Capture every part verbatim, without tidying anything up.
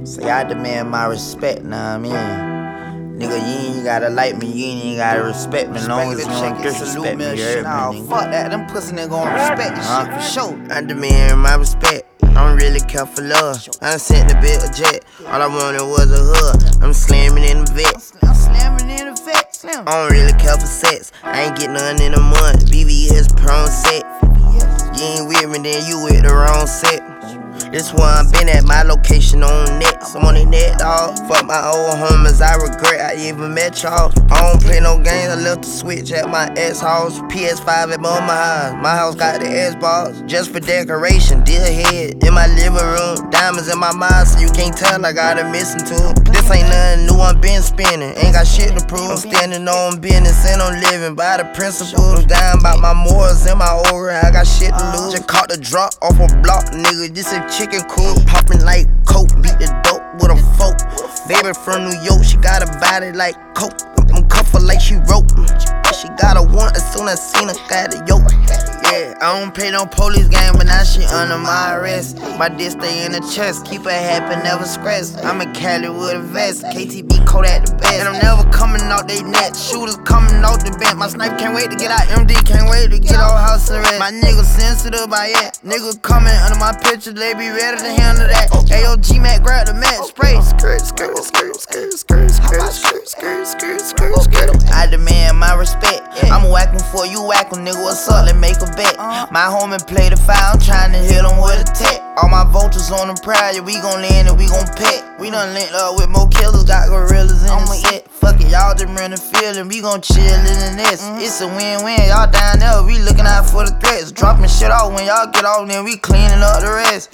Say I demand my respect, nah I mean. Nigga, you ain't gotta like me, you ain't gotta respect me, long as you don't disrespect me, you heard me, nigga. Fuck that, them pussy niggas gon' respect this huh? shit for sure. I demand my respect, I don't really care for love. I done sent the bit a jet, all I wanted was a hug. I'm slamming in the vet. I'm slamming in the vet, slam. I don't really care for sex, I ain't get none in a month. B V S prone set. You ain't with me, then you with the wrong set. This where I been at, my location on next. I'm on the net, dawg. Fuck my old homies, I regret I even met y'all. I don't play no games, I left the switch at my ex house. P S five at my house. My house got the Xbox, just for decoration. Deal head in my living room. Diamonds in my mind, so you can't tell I got a missing too. This ain't nothing new, I'm been spinning. Ain't got shit to prove. I'm standing on business and I'm living by the principles. Down about my morals and my aura, I got shit to lose. Just caught the drop off a block, nigga. This a chicken coop, popping like coke, beat the dope with a fork. Baby from New York, she got a body like coke. I'm cuff her like she rope. She got a want as soon as I seen her, got a yoke. Yeah, I don't play no police game, but now she under my arrest. My dick stay in the chest, keep her happy, never stress. I'm a Cali with a vest, K T B Kodak the best. And I'm never coming out they net, shooters coming out the bed. My sniper can't wait to get out, M D can't wait to get out house arrest. My nigga sensitive by it, nigga coming under my picture, they be ready to handle that. Ayo, G-Mac grab the mat, spray. Skirt, skirt, skirt, skirt, skirt, skirt, skirt, skirt, skirt, skirt, skirt. I demand my respect, I'm whacking for you whacking, nigga, what's up, let's make a bet. My homie play the foul, I'm trying to hit him with a tech. All my vultures on the pride, yeah, we gon' land and we gon' pet. We done linked up with more killers, got gorillas in the set. Fuck it, y'all just run the field and we gon' chill in the nest. It's a win-win, y'all down there, we looking out for the threats. Dropping shit off when y'all get off, then we cleaning up the rest.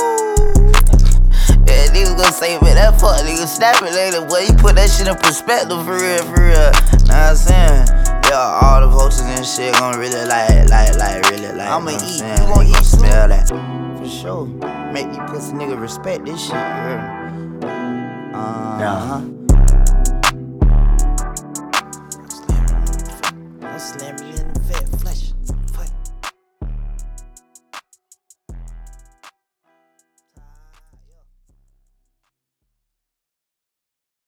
Yeah, niggas gon' say, man, that fuck nigga snap it later. Boy, you put that shit in perspective for real, for real. Know what I'm saying? Yeah, all the vultures and shit gon' really like, like, like, really like. I'ma eat, you gon' eat smell that. For sure. Make these pussy niggas respect this shit, yeah.